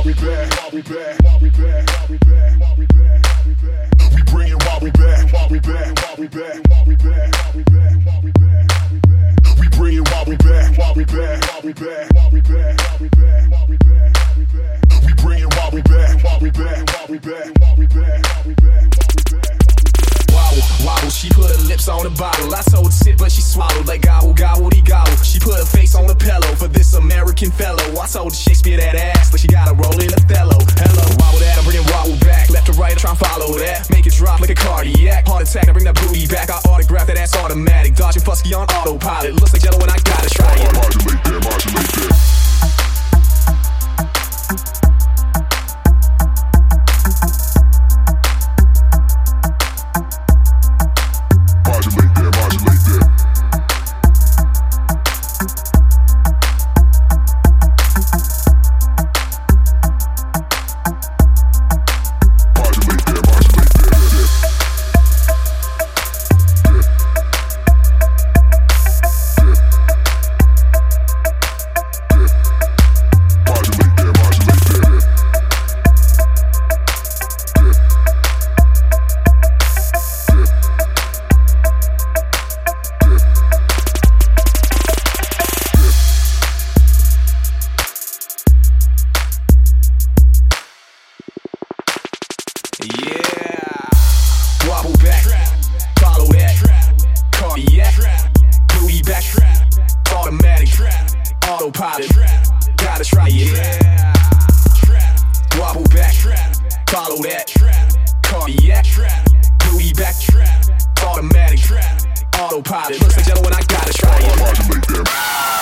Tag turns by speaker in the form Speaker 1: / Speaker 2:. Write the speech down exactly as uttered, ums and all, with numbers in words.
Speaker 1: we back, we back, we back, we back, we back. We bring it while we back, while we back, while we back, while we back, while we back, while we back, we back. We bring it while we back, while we back, while we back, while we back, while we back, while we back, while we back. We bring it while we back, while we back, while we back, while we back, while we back, while we back.
Speaker 2: Wobble, wobble, she put her lips on the bottle. I told her sit, but she swallowed like gobble, gobble, de gobble. She put her face on the pillow for this American fellow. I told her Shakespeare that ass, like she got a roll in Othello. Hello, wobble that, I bring it wobble back. Left to right, I try and follow that. Make it drop like a cardiac. Heart attack, I bring that booty back. I autograph that ass automatic. Dodging Fusky on autopilot. Looks like jello when I gotta try it.
Speaker 1: Modulate that, modulate that.
Speaker 2: Yeah, wobble back, follow that, cardiac, booty back, automatic, autopilot, gotta try it. Yeah, wobble back, follow that, cardiac, booty back, automatic, autopilot. Looks like jello when I gotta try it.